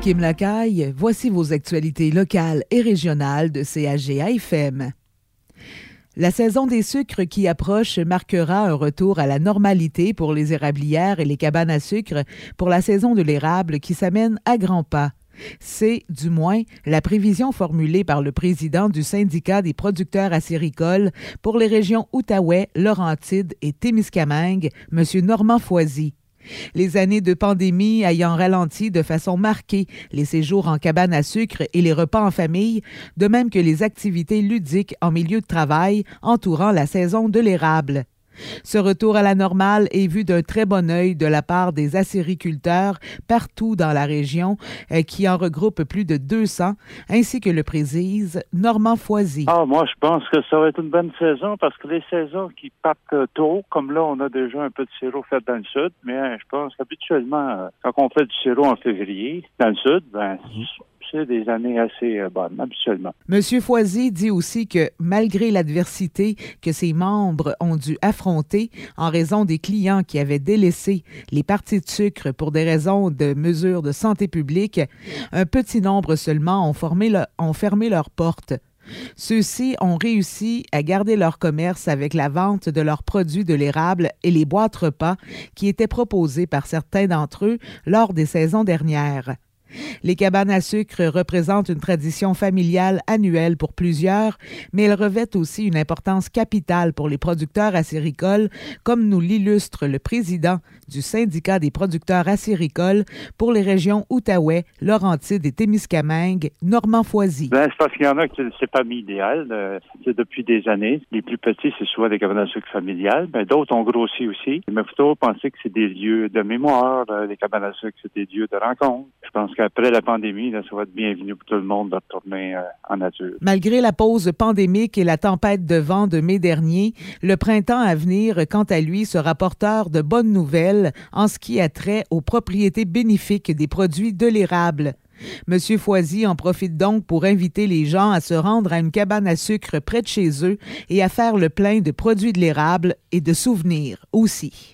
Kim Lacaille, voici vos actualités locales et régionales de CHGA-FM. La saison des sucres qui approche marquera un retour à la normalité pour les érablières et les cabanes à sucre pour la saison de l'érable qui s'amène à grands pas. C'est, du moins, la prévision formulée par le président du syndicat des producteurs acéricoles pour les régions Outaouais, Laurentides et Témiscamingue, M. Normand Foisy. Les années de pandémie ayant ralenti de façon marquée les séjours en cabane à sucre et les repas en famille, de même que les activités ludiques en milieu de travail entourant la saison de l'érable. Ce retour à la normale est vu d'un très bon œil de la part des acériculteurs partout dans la région, qui en regroupe plus de 200, ainsi que le précise Normand Foisy. Moi, je pense que ça va être une bonne saison parce que les saisons qui partent tôt, comme là, on a déjà un peu de sirop fait dans le sud, mais je pense qu'habituellement, quand on fait du sirop en février, dans le sud, c'est des années assez bonnes, habituellement. M. Foisy dit aussi que, malgré l'adversité que ses membres ont dû affronter en raison des clients qui avaient délaissé les parties de sucre pour des raisons de mesures de santé publique, un petit nombre seulement ont fermé leurs portes. Ceux-ci ont réussi à garder leur commerce avec la vente de leurs produits de l'érable et les boîtes repas qui étaient proposées par certains d'entre eux lors des saisons dernières. Les cabanes à sucre représentent une tradition familiale annuelle pour plusieurs, mais elles revêtent aussi une importance capitale pour les producteurs acéricoles, comme nous l'illustre le président du syndicat des producteurs acéricoles pour les régions Outaouais, Laurentides et Témiscamingue, Normand Foisy. C'est parce qu'il y en a que c'est pas idéal. C'est depuis des années. Les plus petits, c'est souvent des cabanes à sucre familiales. D'autres ont grossi aussi. Mais il faut toujours penser que c'est des lieux de mémoire. Les cabanes à sucre, c'est des lieux de rencontre. Je pense qu'après la pandémie, ça va être bienvenu pour tout le monde de retourner en nature. Malgré la pause pandémique et la tempête de vent de mai dernier, le printemps à venir, quant à lui, sera porteur de bonnes nouvelles en ce qui a trait aux propriétés bénéfiques des produits de l'érable. M. Foisy en profite donc pour inviter les gens à se rendre à une cabane à sucre près de chez eux et à faire le plein de produits de l'érable et de souvenirs aussi.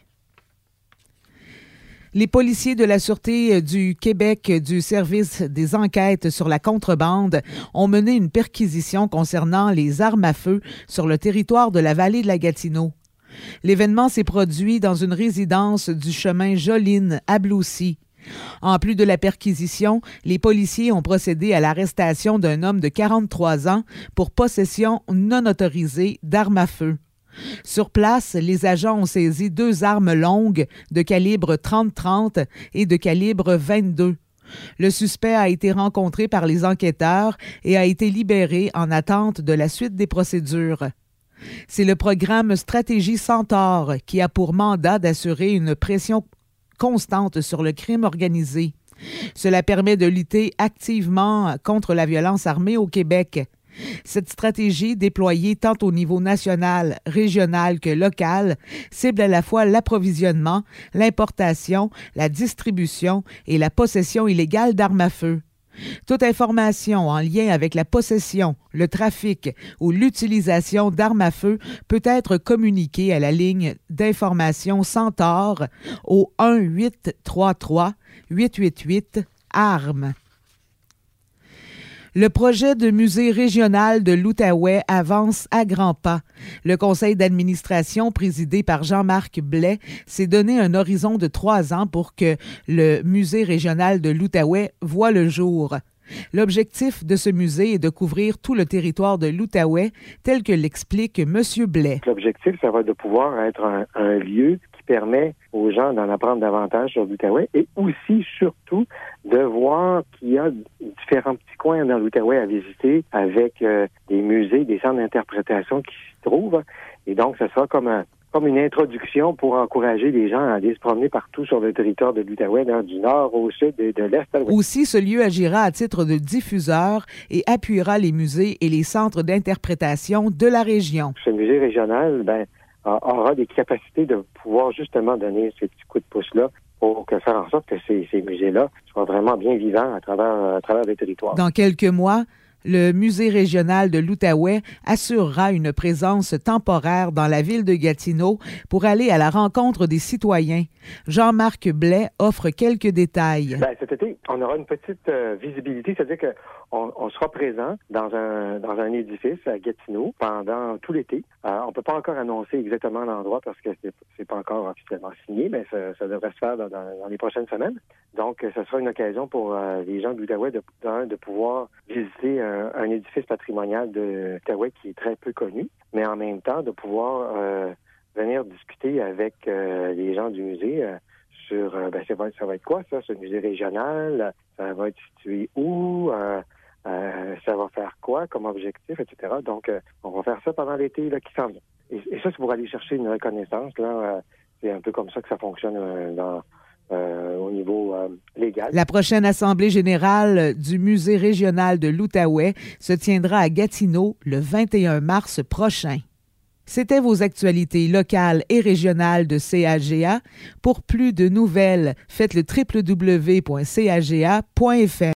Les policiers de la Sûreté du Québec du Service des enquêtes sur la contrebande ont mené une perquisition concernant les armes à feu sur le territoire de la vallée de la Gatineau. L'événement s'est produit dans une résidence du chemin Joline à Bloussy. En plus de la perquisition, les policiers ont procédé à l'arrestation d'un homme de 43 ans pour possession non autorisée d'armes à feu. Sur place, les agents ont saisi 2 armes longues de calibre 30-30 et de calibre 22. Le suspect a été rencontré par les enquêteurs et a été libéré en attente de la suite des procédures. C'est le programme Stratégie Centaure qui a pour mandat d'assurer une pression constante sur le crime organisé. Cela permet de lutter activement contre la violence armée au Québec. Cette stratégie, déployée tant au niveau national, régional que local, cible à la fois l'approvisionnement, l'importation, la distribution et la possession illégale d'armes à feu. Toute information en lien avec la possession, le trafic ou l'utilisation d'armes à feu peut être communiquée à la ligne d'information Centaure au 1-833-888-ARME. Le projet de musée régional de l'Outaouais avance à grands pas. Le conseil d'administration, présidé par Jean-Marc Blais, s'est donné un horizon de 3 ans pour que le musée régional de l'Outaouais voie le jour. L'objectif de ce musée est de couvrir tout le territoire de l'Outaouais, tel que l'explique M. Blais. L'objectif, ça va de pouvoir être un lieu qui permet aux gens d'en apprendre davantage sur l'Outaouais et aussi, surtout, de voir qu'il y a différents petits coins dans l'Outaouais à visiter avec des musées, des centres d'interprétation qui s'y trouvent. Et donc, ce sera comme une introduction pour encourager les gens à aller se promener partout sur le territoire de l'Outaouais, du nord au sud et de l'est à l'ouest. Aussi, ce lieu agira à titre de diffuseur et appuiera les musées et les centres d'interprétation de la région. Ce musée régional, aura des capacités de pouvoir justement donner ce petit coup de pouce-là pour faire en sorte que ces musées-là soient vraiment bien vivants à travers le territoire. Dans quelques mois, Le Musée régional de l'Outaouais assurera une présence temporaire dans la ville de Gatineau pour aller à la rencontre des citoyens. Jean-Marc Blais offre quelques détails. Cet été, on aura une petite visibilité, c'est-à-dire qu'on sera présent dans un édifice à Gatineau pendant tout l'été. On ne peut pas encore annoncer exactement l'endroit parce que c'est pas encore officiellement signé, mais ça devrait se faire dans les prochaines semaines. Donc, ce sera une occasion pour les gens de l'Outaouais de pouvoir visiter un édifice patrimonial de l'Outaouais qui est très peu connu, mais en même temps de pouvoir venir discuter avec les gens du musée sur ça va être quoi ça, ce musée régional, ça va être situé où, ça va faire quoi comme objectif, etc. Donc, on va faire ça pendant l'été là, qui s'en vient. Et ça, c'est pour aller chercher une reconnaissance. Là, c'est un peu comme ça que ça fonctionne au niveau légal. La prochaine Assemblée générale du Musée régional de l'Outaouais se tiendra à Gatineau le 21 mars prochain. C'était vos actualités locales et régionales de CAGA. Pour plus de nouvelles, faites le www.caga.fm.